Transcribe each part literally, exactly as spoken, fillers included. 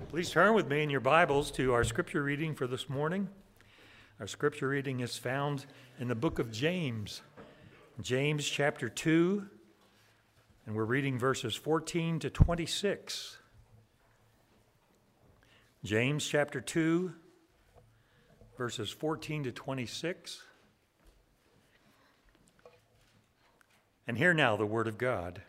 Please turn with me in your Bibles to our scripture reading for this morning. Our scripture reading is found in the book of James, James chapter two, and we're reading verses fourteen to twenty-six. James chapter two, verses fourteen to twenty-six. And hear now the word of God.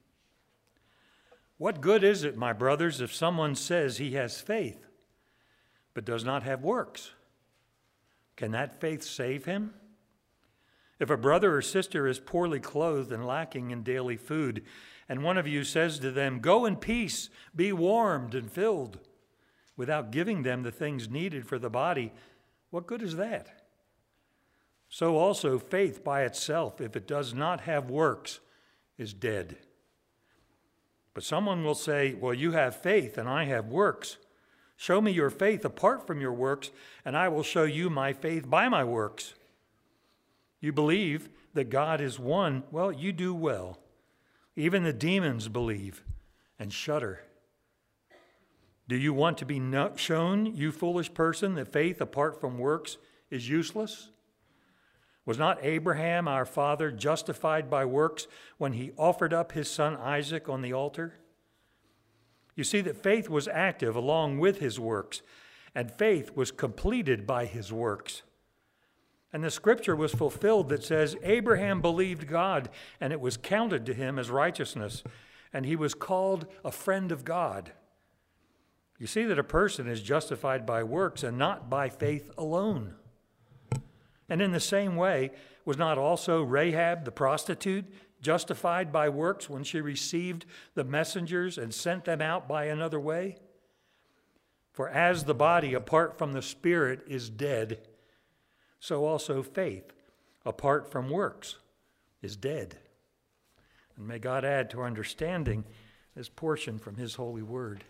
What good is it, my brothers, if someone says he has faith, but does not have works? Can that faith save him? If a brother or sister is poorly clothed and lacking in daily food, and one of you says to them, "Go in peace, be warmed and filled," without giving them the things needed for the body, what good is that? So also faith by itself, if it does not have works, is dead. But someone will say, "Well, you have faith and I have works. Show me your faith apart from your works, and I will show you my faith by my works." You believe that God is one. Well, you do well. Even the demons believe and shudder. Do you want to be shown, you foolish person, that faith apart from works is useless? Was not Abraham, our father, justified by works when he offered up his son Isaac on the altar? You see that faith was active along with his works, and faith was completed by his works. And the scripture was fulfilled that says, Abraham believed God, and it was counted to him as righteousness, and he was called a friend of God. You see that a person is justified by works and not by faith alone. And in the same way, was not also Rahab the prostitute justified by works when she received the messengers and sent them out by another way? For as the body apart from the spirit is dead, so also faith apart from works is dead. And may God add to our understanding this portion from his holy word.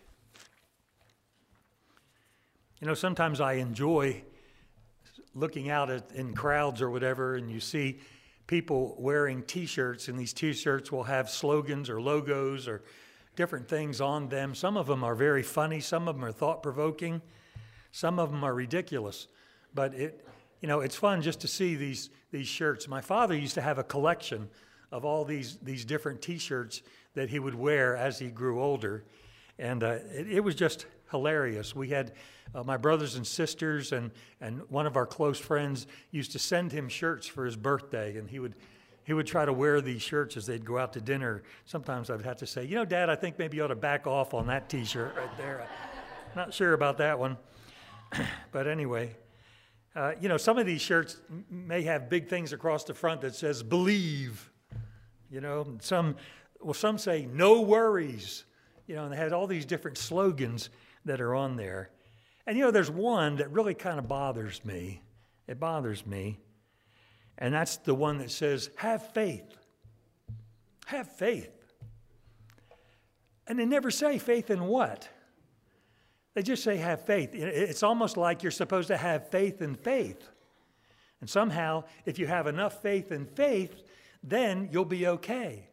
You know, sometimes I enjoy looking out at in crowds or whatever, and you see people wearing T-shirts, and these T-shirts will have slogans or logos or different things on them. Some of them are very funny. Some of them are thought-provoking. Some of them are ridiculous. But it, you know, it's fun just to see these these shirts. My father used to have a collection of all these these different T-shirts that he would wear as he grew older, and uh, it, it was just hilarious. We had uh, my brothers and sisters and and one of our close friends used to send him shirts for his birthday, and he would he would try to wear these shirts as they'd go out to dinner. Sometimes I'd have to say, you know, Dad, I think maybe you ought to back off on that T-shirt right there. I'm not sure about that one. But anyway, uh, you know, some of these shirts may have big things across the front that says "Believe," you know. Some, well, some say "No worries," you know, and they had all these different slogans that are on there. And you know, there's one that really kind of bothers me. It bothers me. And that's the one that says, "Have faith. Have faith." And they never say faith in what? They just say have faith. It's almost like you're supposed to have faith in faith. And somehow, if you have enough faith in faith, then you'll be okay.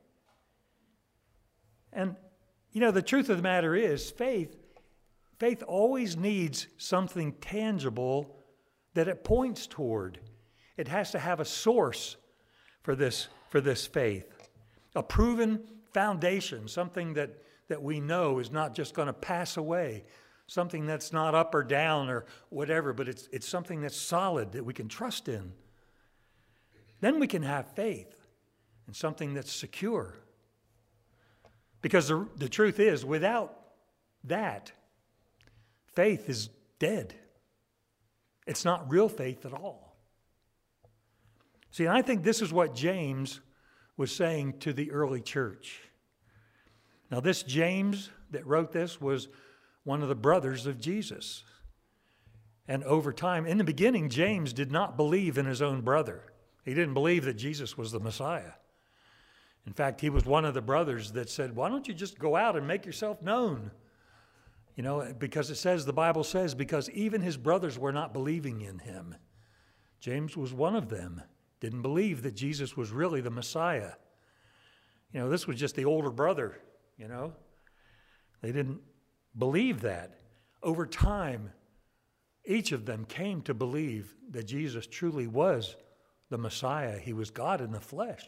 And you know, the truth of the matter is, faith Faith always needs something tangible that it points toward. It has to have a source for this, for this faith, a proven foundation, something that, that we know is not just going to pass away, something that's not up or down or whatever, but it's, it's something that's solid that we can trust in. Then we can have faith in something that's secure. Because the, the truth is, without that, faith is dead. It's not real faith at all. See, I think this is what James was saying to the early church. Now, this James that wrote this was one of the brothers of Jesus. And over time, in the beginning, James did not believe in his own brother. He didn't believe that Jesus was the Messiah. In fact, he was one of the brothers that said, "Why don't you just go out and make yourself known?" You know, because it says, the Bible says, because even his brothers were not believing in him. James was one of them. Didn't believe that Jesus was really the Messiah. You know, this was just the older brother, you know. They didn't believe that over time, each of them came to believe that Jesus truly was the Messiah. He was God in the flesh.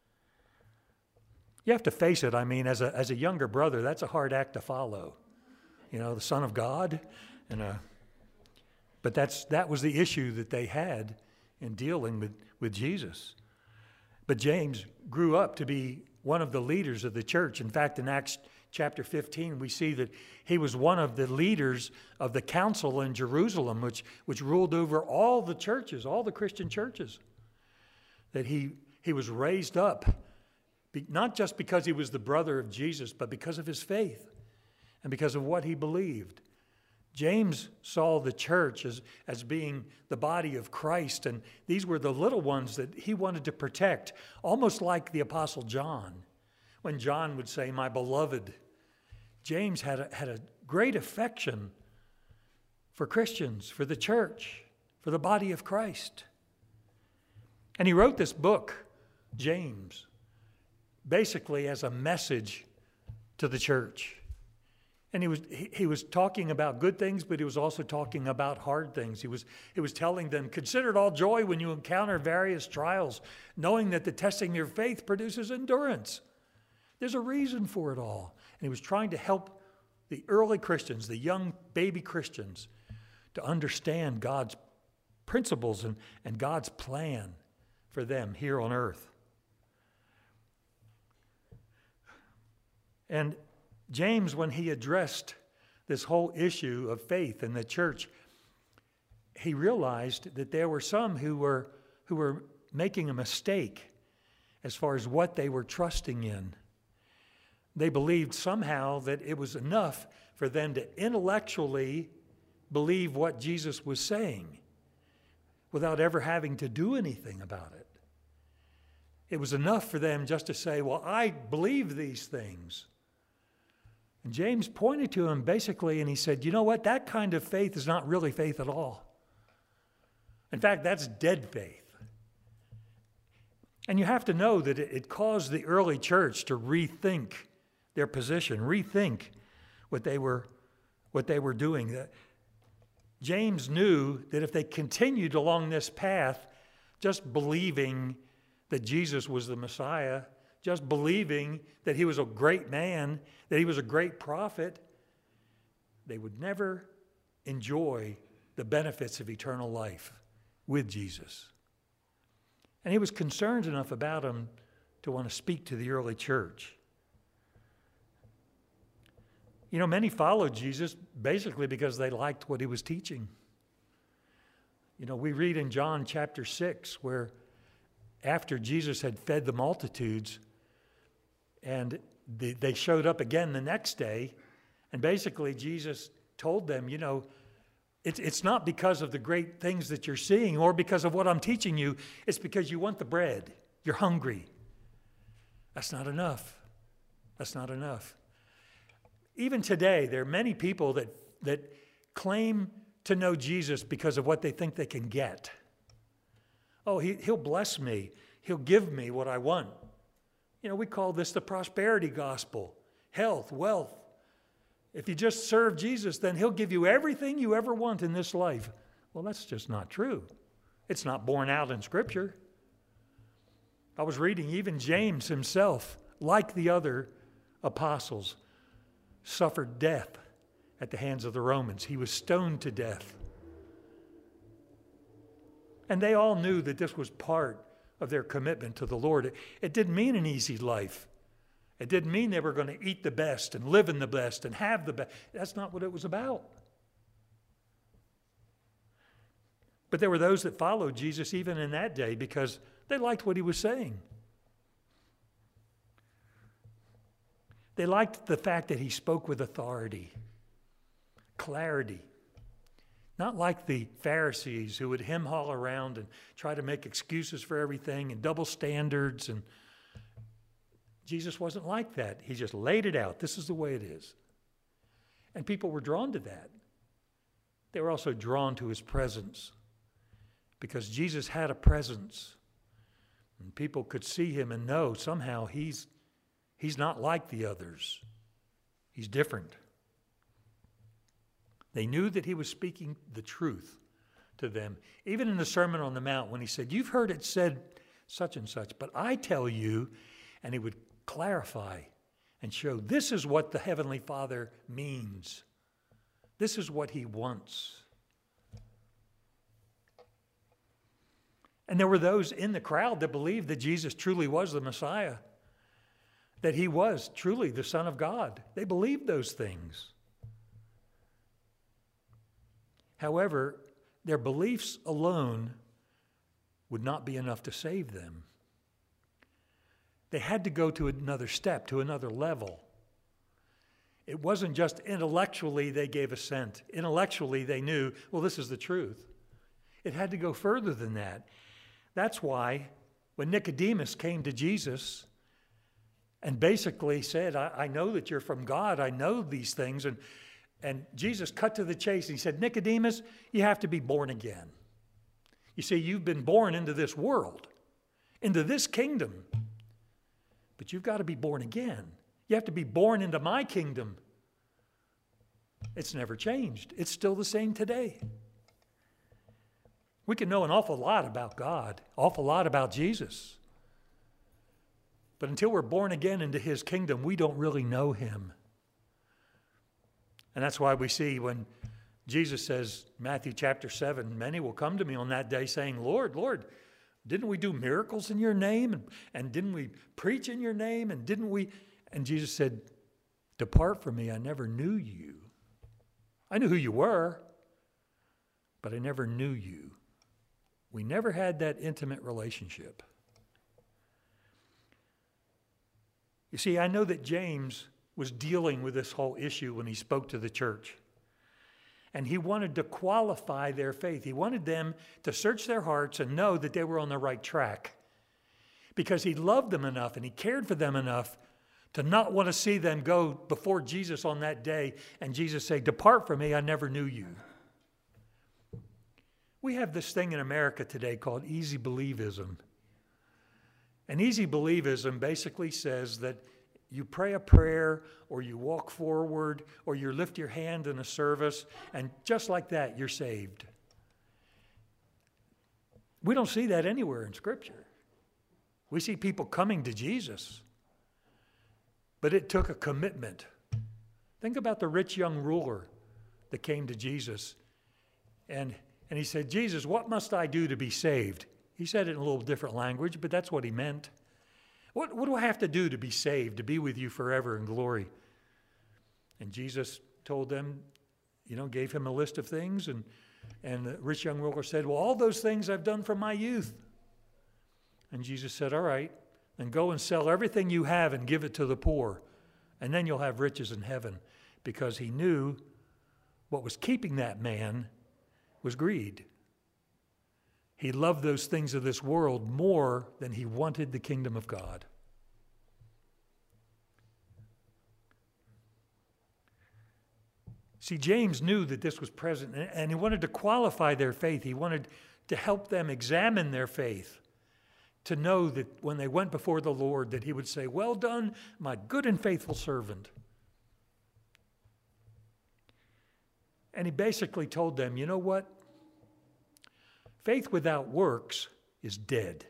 You have to face it. I mean, as a, as a younger brother, that's a hard act to follow. You know, the Son of God. And uh, but that's that was the issue that they had in dealing with, with Jesus. But James grew up to be one of the leaders of the church. In fact, in Acts chapter fifteen, we see that he was one of the leaders of the council in Jerusalem, which, which ruled over all the churches, all the Christian churches. That he, he was raised up, not just because he was the brother of Jesus, but because of his faith and because of what he believed. James saw the church as, as being the body of Christ, and these were the little ones that he wanted to protect, almost like the Apostle John. When John would say, "My beloved," James had a, had a great affection for Christians, for the church, for the body of Christ. And he wrote this book, James, basically as a message to the church. And he was he, he was talking about good things, but he was also talking about hard things. He was he was telling them, "Consider it all joy when you encounter various trials, knowing that the testing of your faith produces endurance." There's a reason for it all. And he was trying to help the early Christians, the young baby Christians, to understand God's principles and, and God's plan for them here on earth. And James, when he addressed this whole issue of faith in the church, he realized that there were some who were who were making a mistake as far as what they were trusting in. They believed somehow that it was enough for them to intellectually believe what Jesus was saying without ever having to do anything about it. It was enough for them just to say, "Well, I believe these things." And James pointed to him basically and he said, "You know what? That kind of faith is not really faith at all. In fact, that's dead faith." And you have to know that it caused the early church to rethink their position, rethink what they were, what they were doing. James knew that if they continued along this path, just believing that Jesus was the Messiah, just believing that he was a great man, that he was a great prophet, they would never enjoy the benefits of eternal life with Jesus. And he was concerned enough about him to want to speak to the early church. You know, many followed Jesus basically because they liked what he was teaching. You know, we read in John chapter six where after Jesus had fed the multitudes and the, they showed up again the next day, and basically Jesus told them, you know, it's, it's not because of the great things that you're seeing or because of what I'm teaching you. It's because you want the bread. You're hungry. That's not enough. That's not enough. Even today, there are many people that, that claim to know Jesus because of what they think they can get. Oh, he, he'll bless me. He'll give me what I want. You know, we call this the prosperity gospel. Health, wealth. If you just serve Jesus, then he'll give you everything you ever want in this life. Well, that's just not true. It's not borne out in Scripture. I was reading even James himself, like the other apostles, suffered death at the hands of the Romans. He was stoned to death. And they all knew that this was part of their commitment to the Lord. It, it didn't mean an easy life. It didn't mean they were going to eat the best and live in the best and have the best. That's not what it was about. But there were those that followed Jesus even in that day because they liked what he was saying. They liked the fact that he spoke with authority, clarity. Not like the Pharisees who would hem-haw around and try to make excuses for everything and double standards. And Jesus wasn't like that. He just laid it out. This is the way it is. And people were drawn to that. They were also drawn to his presence because Jesus had a presence. And people could see him and know somehow he's He's not like the others. He's different. They knew that he was speaking the truth to them. Even in the Sermon on the Mount, when he said, you've heard it said such and such, but I tell you, and he would clarify and show this is what the Heavenly Father means. This is what he wants. And there were those in the crowd that believed that Jesus truly was the Messiah, that he was truly the Son of God. They believed those things. However, their beliefs alone would not be enough to save them. They had to go to another step, to another level. It wasn't just intellectually they gave assent. Intellectually they knew, well, this is the truth. It had to go further than that. That's why when Nicodemus came to Jesus and basically said, I, I know that you're from God, I know these things, and, and Jesus cut to the chase and he said, Nicodemus, you have to be born again. You see, you've been born into this world, into this kingdom, but you've got to be born again. You have to be born into my kingdom. It's never changed. It's still the same today. We can know an awful lot about God, awful lot about Jesus. But until we're born again into his kingdom, we don't really know him. And that's why we see when Jesus says, Matthew chapter seven, many will come to me on that day saying, Lord, Lord, didn't we do miracles in your name? And, and didn't we preach in your name? And didn't we? And Jesus said, depart from me, I never knew you. I knew who you were, but I never knew you. We never had that intimate relationship. You see, I know that James was dealing with this whole issue when he spoke to the church. And he wanted to qualify their faith. He wanted them to search their hearts and know that they were on the right track. Because he loved them enough and he cared for them enough to not want to see them go before Jesus on that day and Jesus say, depart from me, I never knew you. We have this thing in America today called easy believism. And easy believism basically says that you pray a prayer or you walk forward or you lift your hand in a service and just like that you're saved. We don't see that anywhere in Scripture. We see people coming to Jesus, but it took a commitment. Think about the rich young ruler that came to Jesus and And he said, Jesus, what must I do to be saved? He said it in a little different language, but that's what he meant. What, what do I have to do to be saved, to be with you forever in glory? And Jesus told them, you know, gave him a list of things. And, and the rich young ruler said, well, all those things I've done from my youth. And Jesus said, all right, then go and sell everything you have and give it to the poor. And then you'll have riches in heaven. Because he knew what was keeping that man was greed. He loved those things of this world more than he wanted the kingdom of God. See, James knew that this was present, and he wanted to qualify their faith. He wanted to help them examine their faith, to know that when they went before the Lord, that he would say, well done, my good and faithful servant. And he basically told them, you know what? Faith without works is dead.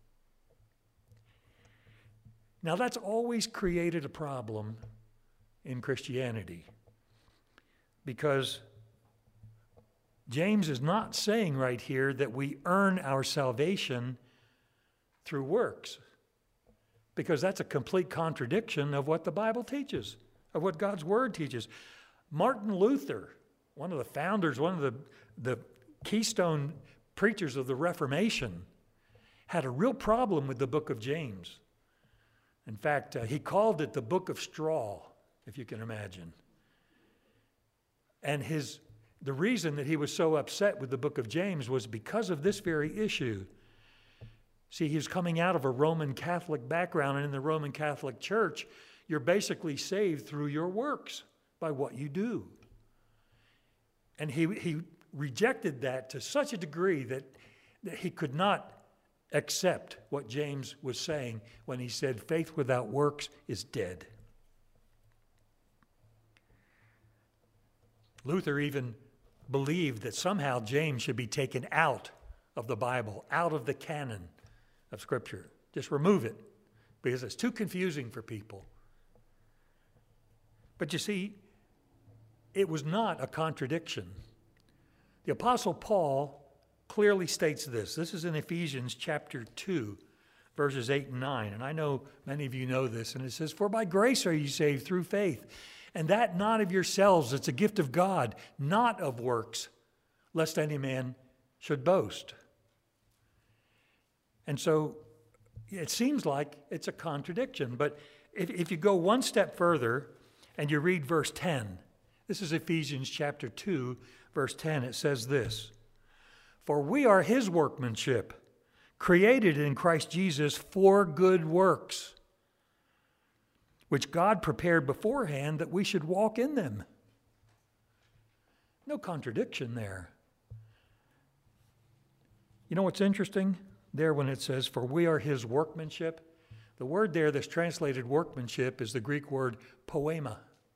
Now, that's always created a problem in Christianity because James is not saying right here that we earn our salvation through works, because that's a complete contradiction of what the Bible teaches, of what God's Word teaches. Martin Luther, one of the founders, one of the, the keystone preachers of the Reformation, had a real problem with the book of James. In fact, uh, he called it the book of straw, if you can imagine. And his the reason that he was so upset with the book of James was because of this very issue. See, he was coming out of a Roman Catholic background, and in the Roman Catholic Church, you're basically saved through your works, by what you do. And he, he rejected that to such a degree that, that he could not accept what James was saying when he said, faith without works is dead. Luther even believed that somehow James should be taken out of the Bible, out of the canon of Scripture. Just remove it, because it's too confusing for people. But you see, it was not a contradiction. The Apostle Paul clearly states this. This is in Ephesians chapter two, verses eight and nine. And I know many of you know this. And it says, "For by grace are you saved through faith, and that not of yourselves. It's a gift of God, not of works, lest any man should boast." And so it seems like it's a contradiction. But if, if you go one step further and you read verse ten, this is Ephesians chapter two, verse ten. It says this, "For we are his workmanship, created in Christ Jesus for good works, which God prepared beforehand that we should walk in them." No contradiction there. You know what's interesting there when it says, "For we are his workmanship"? The word there that's translated workmanship is the Greek word poema.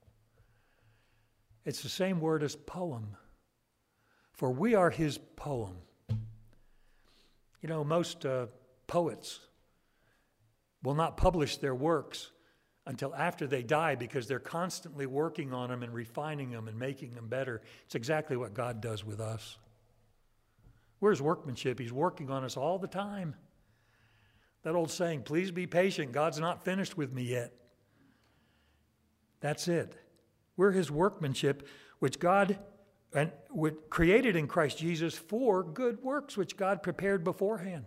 It's the same word as poem. For we are his poem. You know, most uh, poets will not publish their works until after they die, because they're constantly working on them and refining them and making them better. It's exactly what God does with us. We're his workmanship. He's working on us all the time. That old saying, "Please be patient. God's not finished with me yet." That's it. We're his workmanship, which God and created in Christ Jesus for good works, which God prepared beforehand.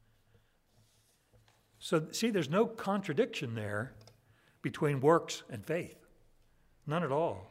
So, see, there's no contradiction there between works and faith. None at all.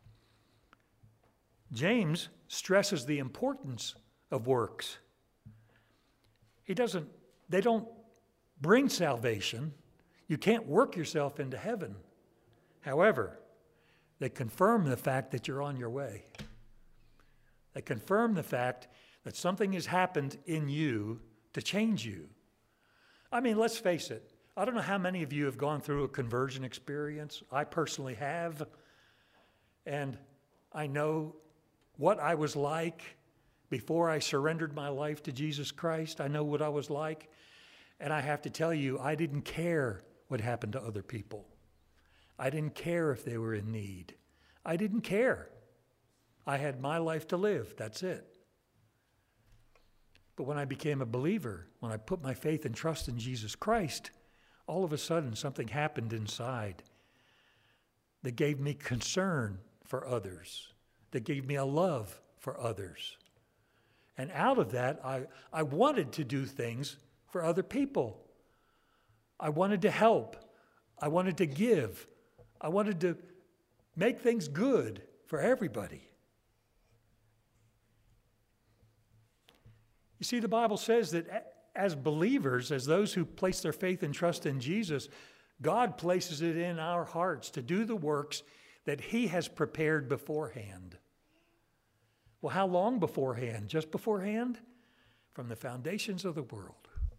James stresses the importance of works. He doesn't, they don't bring salvation. You can't work yourself into heaven. However, they confirm the fact that you're on your way. They confirm the fact that something has happened in you to change you. I mean, let's face it. I don't know how many of you have gone through a conversion experience. I personally have. And I know what I was like before I surrendered my life to Jesus Christ. I know what I was like. And I have to tell you, I didn't care what happened to other people. I didn't care if they were in need. I didn't care. I had my life to live. That's it. But when I became a believer, when I put my faith and trust in Jesus Christ, all of a sudden something happened inside that gave me concern for others, that gave me a love for others. And out of that, I, I wanted to do things for other people. I wanted to help. I wanted to give. I wanted to make things good for everybody. You see, the Bible says that as believers, as those who place their faith and trust in Jesus, God places it in our hearts to do the works that he has prepared beforehand. Well, how long beforehand? Just beforehand? From the foundations of the world.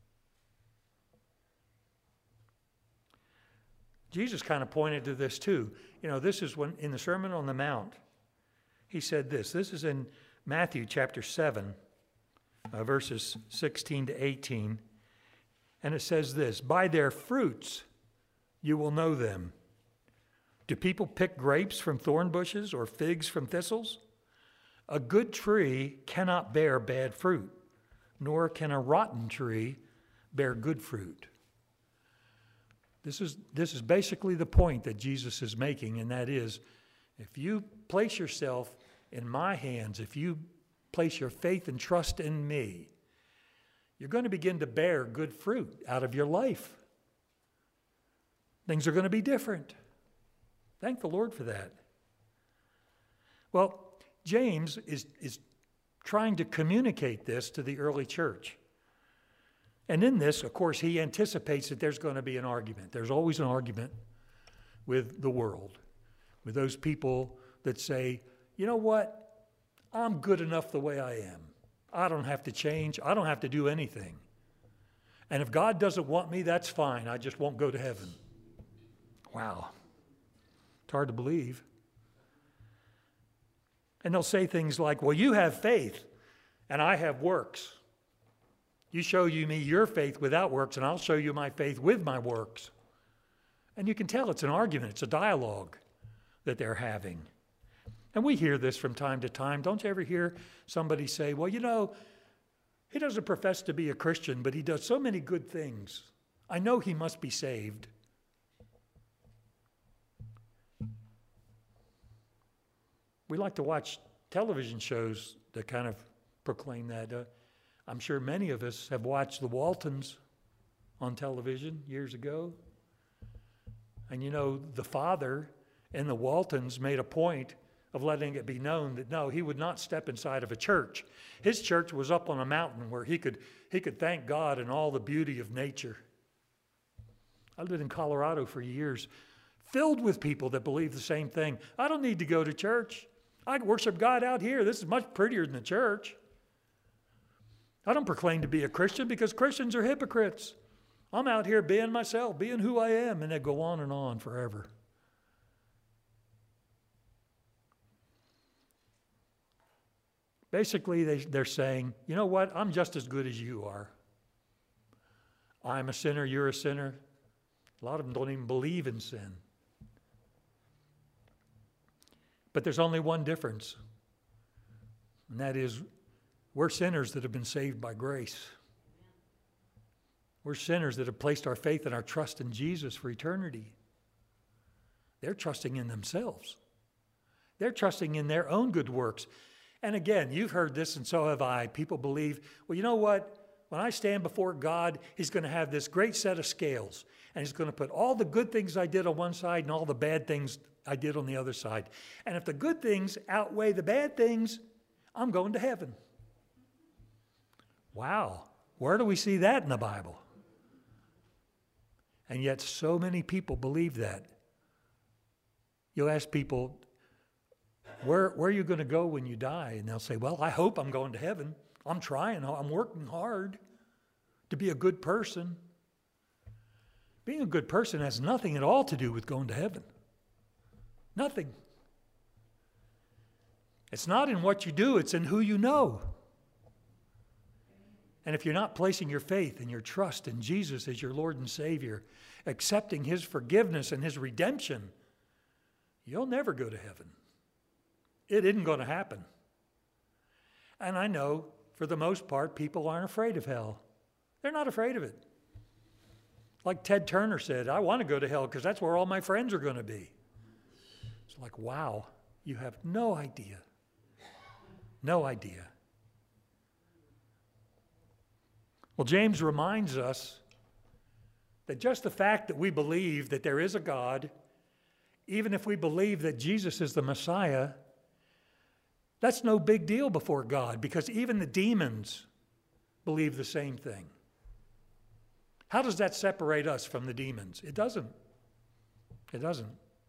Jesus kind of pointed to this too. You know, this is when in the Sermon on the Mount, he said this. This is in Matthew chapter seven, uh, verses sixteen to eighteen. And it says this, "By their fruits you will know them. Do people pick grapes from thorn bushes or figs from thistles? A good tree cannot bear bad fruit, nor can a rotten tree bear good fruit." This is, this is basically the point that Jesus is making, and that is, if you place yourself in my hands, if you place your faith and trust in me, you're going to begin to bear good fruit out of your life. Things are going to be different. Thank the Lord for that. Well, James is, is trying to communicate this to the early church. And in this, of course, he anticipates that there's going to be an argument. There's always an argument with the world, with those people that say, you know what? I'm good enough the way I am. I don't have to change. I don't have to do anything. And if God doesn't want me, that's fine. I just won't go to heaven. Wow. It's hard to believe. And they'll say things like, well, you have faith and I have works. You show you me your faith without works, and I'll show you my faith with my works. And you can tell it's an argument, it's a dialogue that they're having. And we hear this from time to time. Don't you ever hear somebody say, well, you know, he doesn't profess to be a Christian, but he does so many good things. I know he must be saved. We like to watch television shows that kind of proclaim that. Uh, I'm sure many of us have watched the Waltons on television years ago. And you know, the father in the Waltons made a point of letting it be known that no, he would not step inside of a church. His church was up on a mountain where he could, he could thank God in all the beauty of nature. I lived in Colorado for years, filled with people that believe the same thing. I don't need to go to church. I worship God out here. This is much prettier than the church. I don't proclaim to be a Christian because Christians are hypocrites. I'm out here being myself, being who I am, and they go on and on forever. Basically, they, they're saying, you know what? I'm just as good as you are. I'm a sinner, you're a sinner. A lot of them don't even believe in sin. But there's only one difference, and that is we're sinners that have been saved by grace. We're sinners that have placed our faith and our trust in Jesus for eternity. They're trusting in themselves. They're trusting in their own good works. And again, you've heard this, and so have I. People believe, well, you know what? When I stand before God, He's going to have this great set of scales, and He's going to put all the good things I did on one side and all the bad things I did on the other side. And if the good things outweigh the bad things, I'm going to heaven. Wow, where do we see that in the Bible? And yet so many people believe that. You'll ask people, where, where are you going to go when you die? And they'll say, well, I hope I'm going to heaven. I'm trying, I'm working hard to be a good person. Being a good person has nothing at all to do with going to heaven. Nothing. It's not in what you do, it's in who you know. And if you're not placing your faith and your trust in Jesus as your Lord and Savior, accepting His forgiveness and His redemption, you'll never go to heaven. It isn't going to happen. And I know, for the most part, people aren't afraid of hell. They're not afraid of it. Like Ted Turner said, I want to go to hell because that's where all my friends are going to be. It's like, wow, you have no idea. No idea. Well, James reminds us that just the fact that we believe that there is a God, even if we believe that Jesus is the Messiah, that's no big deal before God, because even the demons believe the same thing. How does that separate us from the demons? It doesn't. It doesn't.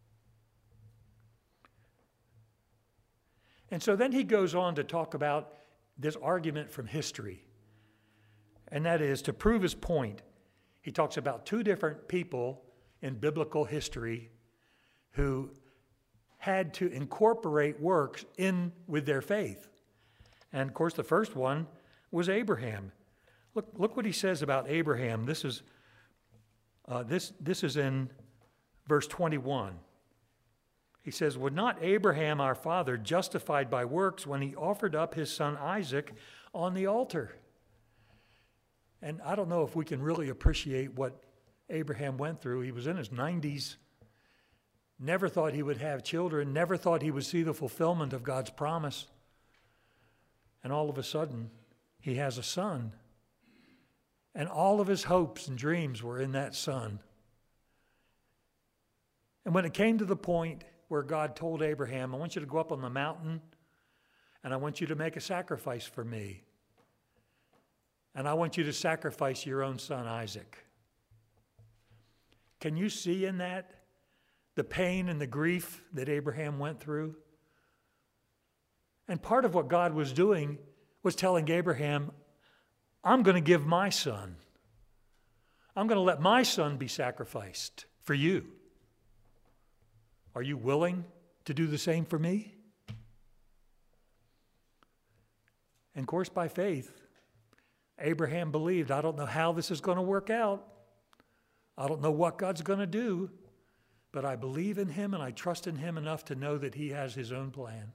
And so then he goes on to talk about this argument from history. And that is, to prove his point, he talks about two different people in biblical history who had to incorporate works in with their faith. And of course, the first one was Abraham. Look, look what he says about Abraham. This is, uh, this, this is in verse twenty-one. He says, "Was not Abraham our father justified by works when he offered up his son Isaac on the altar?" And I don't know if we can really appreciate what Abraham went through. He was in his nineties, never thought he would have children, never thought he would see the fulfillment of God's promise. And all of a sudden, he has a son. And all of his hopes and dreams were in that son. And when it came to the point where God told Abraham, I want you to go up on the mountain, and I want you to make a sacrifice for me. And I want you to sacrifice your own son, Isaac. Can you see in that the pain and the grief that Abraham went through? And part of what God was doing was telling Abraham, I'm going to give my son. I'm going to let my son be sacrificed for you. Are you willing to do the same for me? And of course, by faith, Abraham believed, I don't know how this is going to work out. I don't know what God's going to do, but I believe in him and I trust in him enough to know that he has his own plan.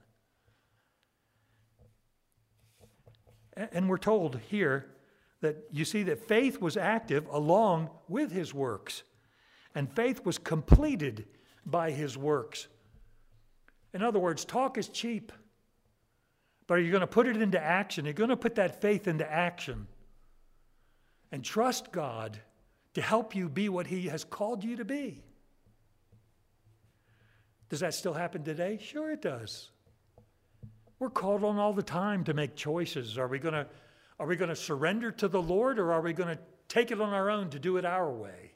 And we're told here that you see that faith was active along with his works. And faith was completed by his works. In other words, talk is cheap. But are you going to put it into action? You're going to put that faith into action. And trust God to help you be what he has called you to be. Does that still happen today? Sure it does. We're called on all the time to make choices. Are we going to, are we going to surrender to the Lord, or are we going to take it on our own to do it our way?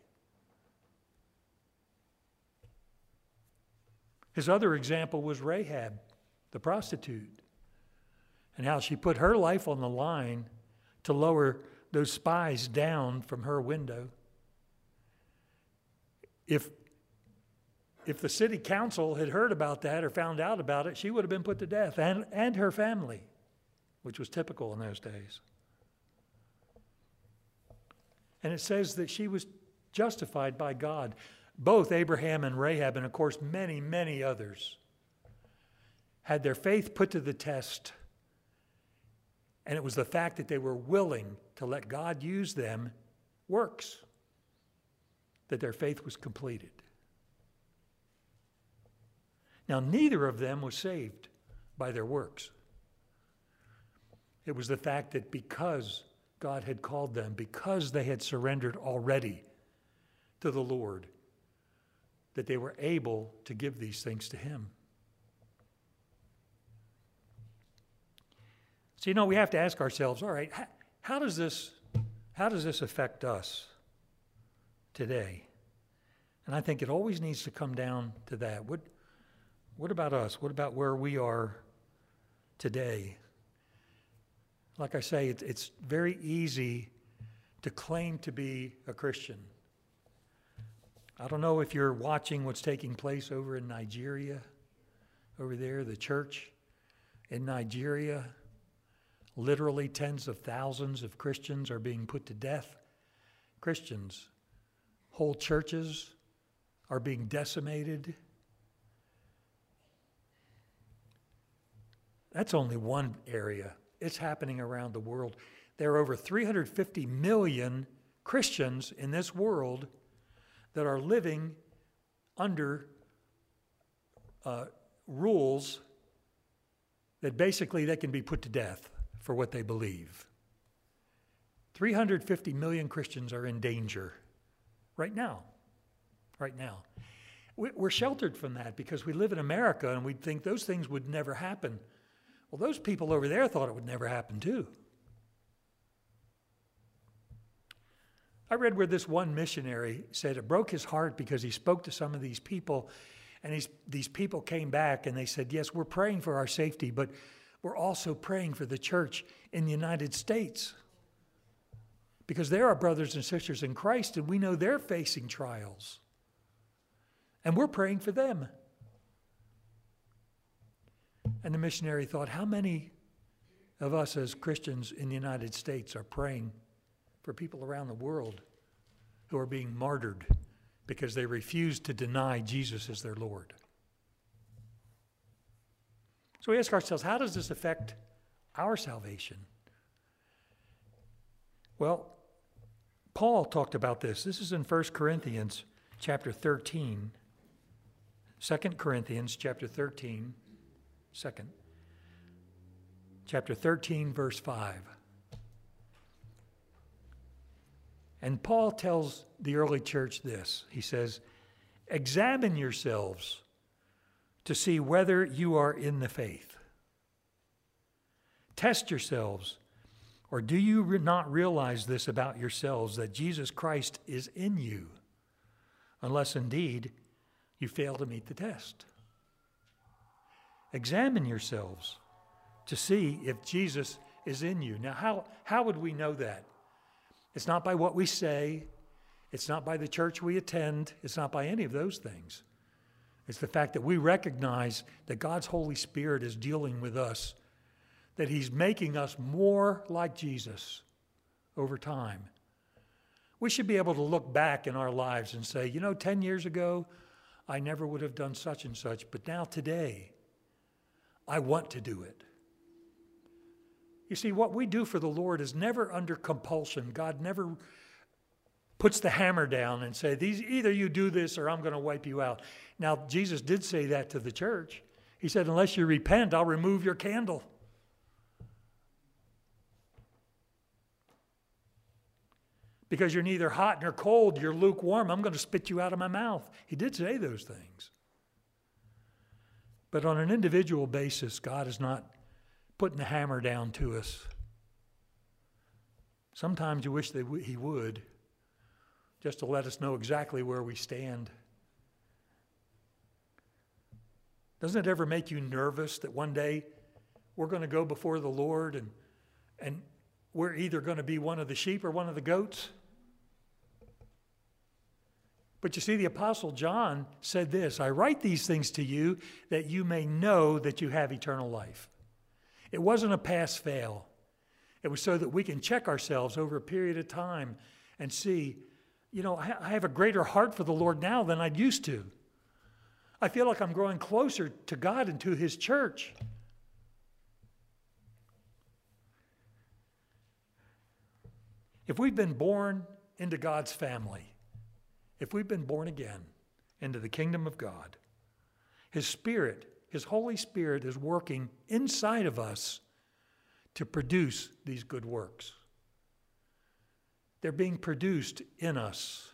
His other example was Rahab, the prostitute, and how she put her life on the line to lower those spies down from her window. If If the city council had heard about that or found out about it, she would have been put to death, and, and her family, which was typical in those days. And it says that she was justified by God. Both Abraham and Rahab, and of course many, many others, had their faith put to the test. And it was the fact that they were willing to let God use them, works, that their faith was completed. Now, neither of them was saved by their works. It was the fact that because God had called them, because they had surrendered already to the Lord, that they were able to give these things to him. So, you know, we have to ask ourselves, all right, how, how does this, how does this affect us today? And I think it always needs to come down to that. What, What about us? What about where we are today? Like I say, it, it's very easy to claim to be a Christian. I don't know if you're watching what's taking place over in Nigeria, over there, the church in Nigeria. Literally tens of thousands of Christians are being put to death. Christians, whole churches are being decimated. That's only one area. It's happening around the world. There are over three hundred fifty million Christians in this world that are living under uh, rules that basically they can be put to death for what they believe. three hundred fifty million Christians are in danger right now. Right now. We're sheltered from that because we live in America and we'd think those things would never happen. Well, those people over there thought it would never happen too. I read where this one missionary said it broke his heart because he spoke to some of these people, and these, these people came back and they said, yes, we're praying for our safety, but we're also praying for the church in the United States. Because they're our brothers and sisters in Christ, and we know they're facing trials. And we're praying for them. And the missionary thought, how many of us as Christians in the United States are praying for people around the world who are being martyred because they refuse to deny Jesus as their Lord? So we ask ourselves, how does this affect our salvation? Well, Paul talked about this. This is in First Corinthians chapter thirteen. Second Corinthians chapter thirteen. Second. Chapter thirteen, verse five. And Paul tells the early church this. He says, examine yourselves to see whether you are in the faith. Test yourselves. Or do you not realize this about yourselves, that Jesus Christ is in you, unless indeed you fail to meet the test? Examine yourselves to see if Jesus is in you. Now, how, how would we know that? It's not by what we say. It's not by the church we attend. It's not by any of those things. It's the fact that we recognize that God's Holy Spirit is dealing with us that he's making us more like Jesus over time. We should be able to look back in our lives and say, you know, ten years ago, I never would have done such and such, but now today, I want to do it. You see, what we do for the Lord is never under compulsion. God never puts the hammer down and say, "These either you do this or I'm going to wipe you out." Now, Jesus did say that to the church. He said, unless you repent, I'll remove your candle. Because you're neither hot nor cold, you're lukewarm, I'm going to spit you out of my mouth. He did say those things. But on an individual basis, God is not putting the hammer down to us. Sometimes you wish that he would, just to let us know exactly where we stand. Doesn't it ever make you nervous that one day we're going to go before the Lord and, and we're either going to be one of the sheep or one of the goats? But you see, the Apostle John said this, I write these things to you that you may know that you have eternal life. It wasn't a pass-fail. It was so that we can check ourselves over a period of time and see, you know, I have a greater heart for the Lord now than I used to. I feel like I'm growing closer to God and to his church. If we've been born into God's family, if we've been born again into the kingdom of God, his Spirit, his Holy Spirit is working inside of us to produce these good works. They're being produced in us.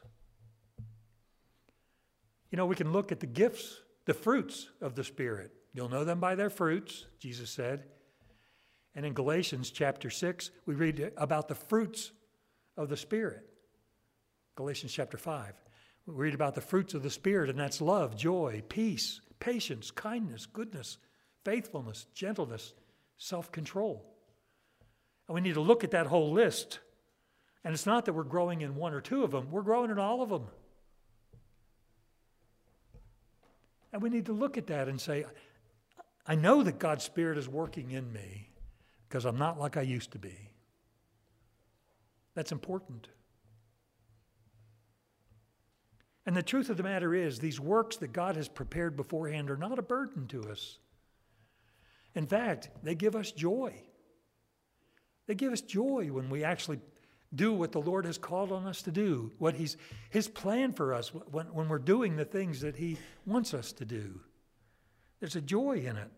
You know, we can look at the gifts, the fruits of the Spirit. You'll know them by their fruits, Jesus said. And in Galatians chapter six, we read about the fruits of the Spirit. Galatians chapter five. We read about the fruits of the Spirit, and that's love, joy, peace, patience, kindness, goodness, faithfulness, gentleness, self-control. And we need to look at that whole list. And it's not that we're growing in one or two of them. We're growing in all of them. And we need to look at that and say, I know that God's Spirit is working in me because I'm not like I used to be. That's important. And the truth of the matter is, these works that God has prepared beforehand are not a burden to us. In fact, they give us joy. They give us joy when we actually do what the Lord has called on us to do, what He's His plan for us when, when we're doing the things that He wants us to do. There's a joy in it.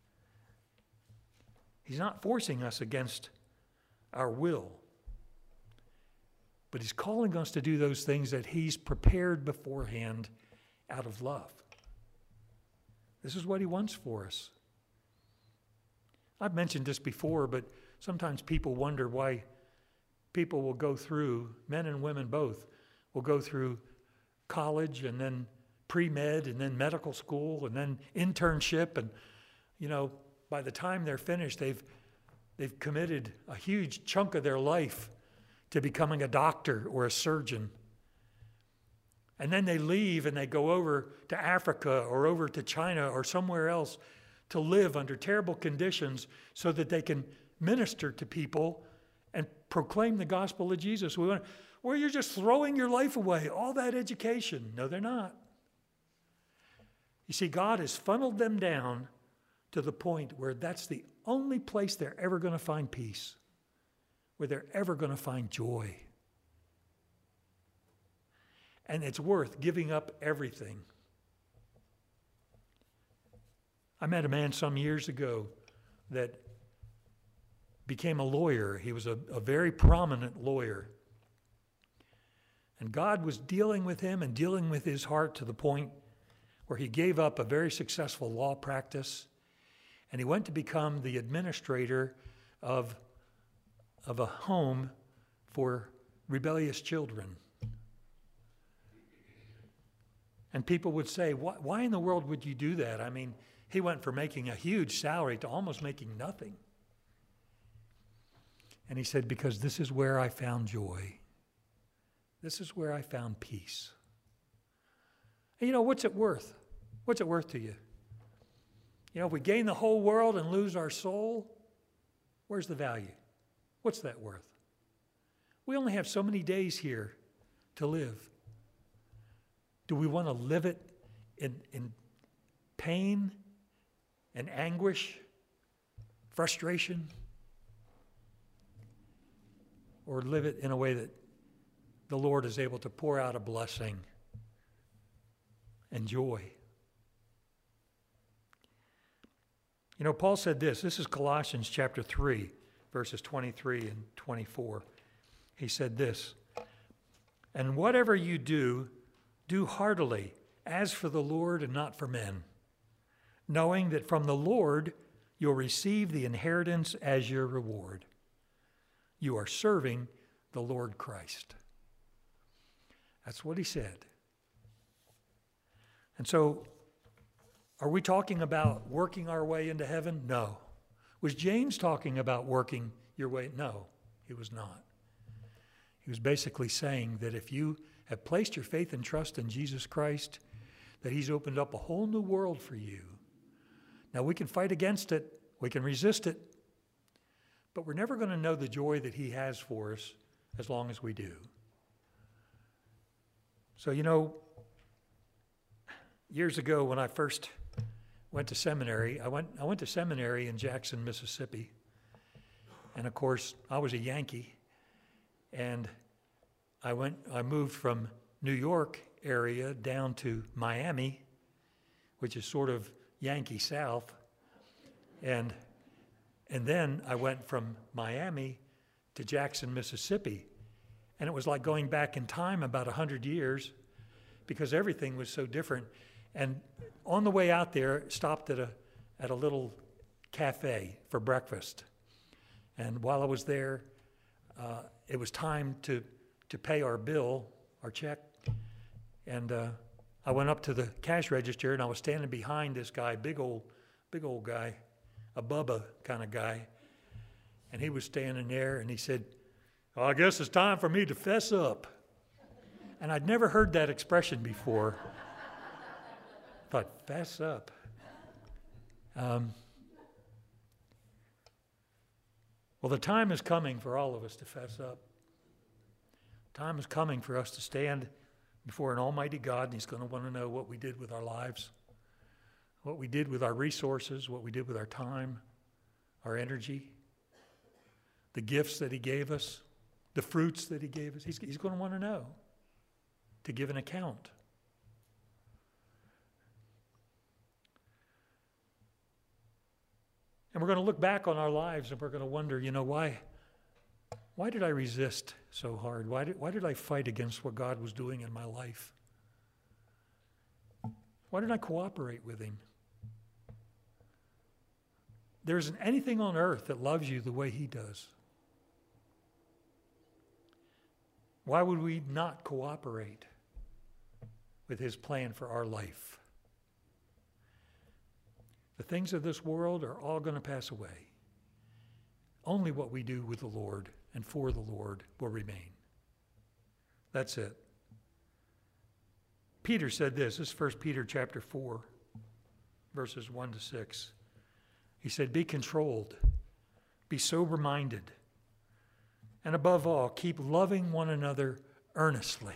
He's not forcing us against our will, but He's calling us to do those things that He's prepared beforehand out of love. This is what He wants for us. I've mentioned this before, but sometimes people wonder why people will go through, men and women both, will go through college and then pre-med and then medical school and then internship. And, you know, by the time they're finished, they've, they've committed a huge chunk of their life to becoming a doctor or a surgeon. And then they leave and they go over to Africa or over to China or somewhere else to live under terrible conditions so that they can minister to people and proclaim the gospel of Jesus. We want, well, you're just throwing your life away, all that education. No, they're not. You see, God has funneled them down to the point where that's the only place they're ever going to find peace, where they're ever going to find joy. And it's worth giving up everything. I met a man some years ago that became a lawyer. He was a, a very prominent lawyer. And God was dealing with him and dealing with his heart to the point where he gave up a very successful law practice and he went to become the administrator of, of a home for rebellious children. And people would say, why, why in the world would you do that? I mean, he went from making a huge salary to almost making nothing. And he said, because this is where I found joy. This is where I found peace. And you know, what's it worth? What's it worth to you? You know, if we gain the whole world and lose our soul, Where's the value? What's that worth? We only have so many days here to live. Do we want to live it in, in pain and anguish, frustration? Or live it in a way that the Lord is able to pour out a blessing and joy? You know, Paul said this. This is Colossians chapter three, verses twenty-three and twenty-four. He said this, "And whatever you do, do heartily, as for the Lord and not for men, knowing that from the Lord you'll receive the inheritance as your reward. You are serving the Lord Christ." That's what he said. And so, are we talking about working our way into heaven? No. Was James talking about working your way? No, he was not. He was basically saying that if you have placed your faith and trust in Jesus Christ, that he's opened up a whole new world for you. Now, we can fight against it. We can resist it. But we're never going to know the joy that he has for us as long as we do. So, you know, years ago when I first went to seminary, I went, I went to seminary in Jackson, Mississippi. And of course, I was a Yankee. And I went, I moved from New York area down to Miami, which is sort of Yankee South. And, and then I went from Miami to Jackson, Mississippi. And it was like going back in time about one hundred years because everything was so different. And on the way out there, stopped at a, at a little cafe for breakfast. And while I was there, uh, it was time to, to pay our bill, our check. And uh, I went up to the cash register, and I was standing behind this guy, big old, big old guy, a Bubba kind of guy. And he was standing there, and he said, "Well, I guess it's time for me to fess up." And I'd never heard that expression before. I thought, fess up. Um, well, the time is coming for all of us to fess up. Time is coming for us to stand before an almighty God, and he's going to want to know what we did with our lives, what we did with our resources, what we did with our time, our energy, the gifts that he gave us, the fruits that he gave us. He's, he's going to want to know, to give an account. And we're going to look back on our lives and we're going to wonder, you know, why, why did I resist so hard? Why did, why did I fight against what God was doing in my life? Why didn't I cooperate with him? There isn't anything on earth that loves you the way he does. Why would we not cooperate with his plan for our life? The things of this world are all going to pass away. Only what we do with the Lord and for the Lord will remain. That's it. Peter said this. This is First Peter chapter four, verses one to six. He said, "Be controlled, be sober-minded, and above all, keep loving one another earnestly."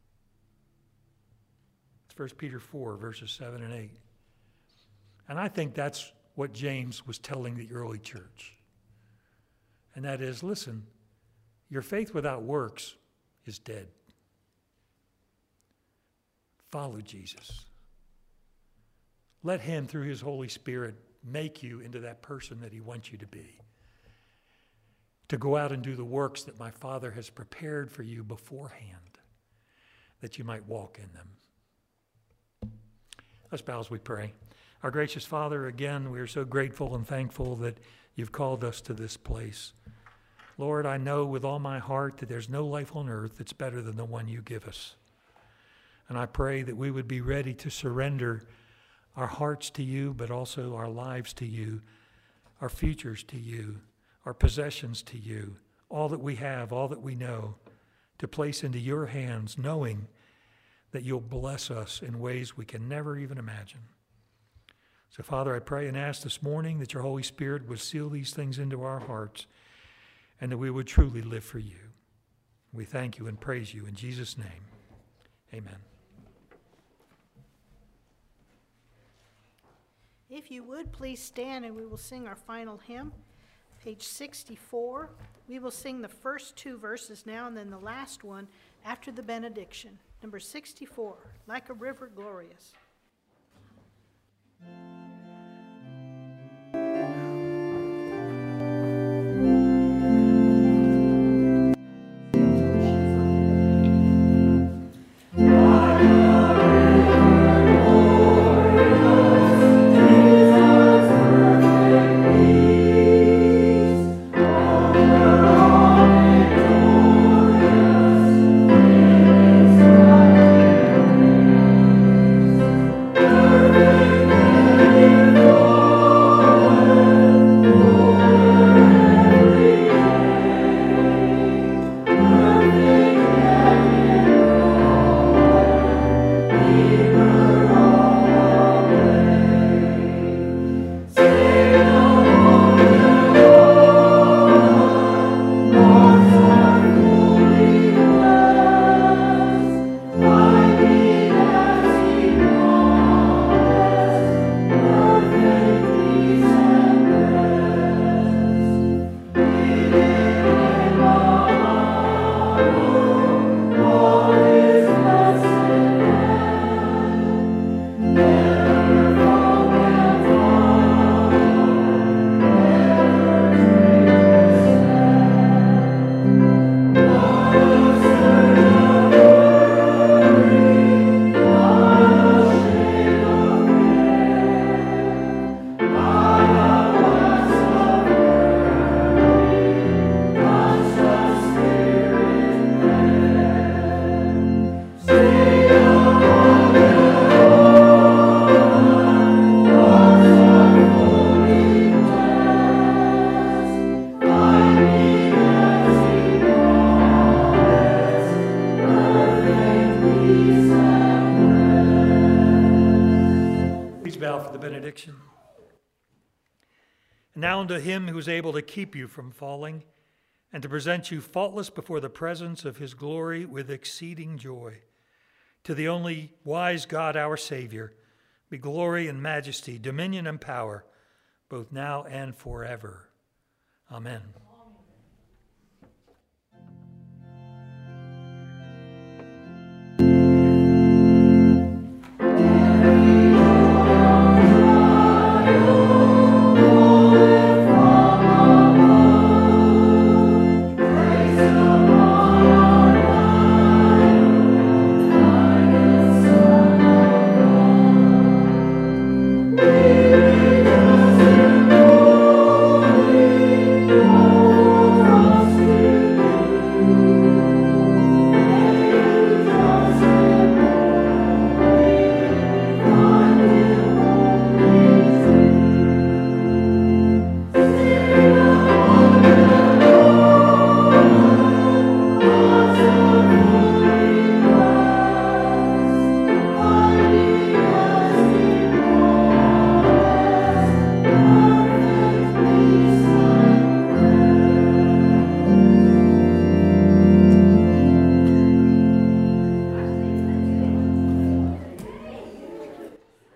It's First Peter four, verses seven and eight. And I think that's what James was telling the early church. And that is, listen, your faith without works is dead. Follow Jesus. Let him, through his Holy Spirit, make you into that person that he wants you to be. To go out and do the works that my Father has prepared for you beforehand, that you might walk in them. Let's bow as we pray. Our gracious Father, again, we are so grateful and thankful that you've called us to this place. Lord, I know with all my heart that there's no life on earth that's better than the one you give us. And I pray that we would be ready to surrender our hearts to you, but also our lives to you, our futures to you, our possessions to you, all that we have, all that we know, to place into your hands, knowing that you'll bless us in ways we can never even imagine. So, Father, I pray and ask this morning that your Holy Spirit would seal these things into our hearts and that we would truly live for you. We thank you and praise you in Jesus' name. Amen. If you would, please stand and we will sing our final hymn, page sixty-four. We will sing the first two verses now and then the last one after the benediction. Number sixty-four, Like a River Glorious. Now unto him who is able to keep you from falling and to present you faultless before the presence of his glory with exceeding joy. To the only wise God, our Savior, be glory and majesty, dominion and power, both now and forever. Amen.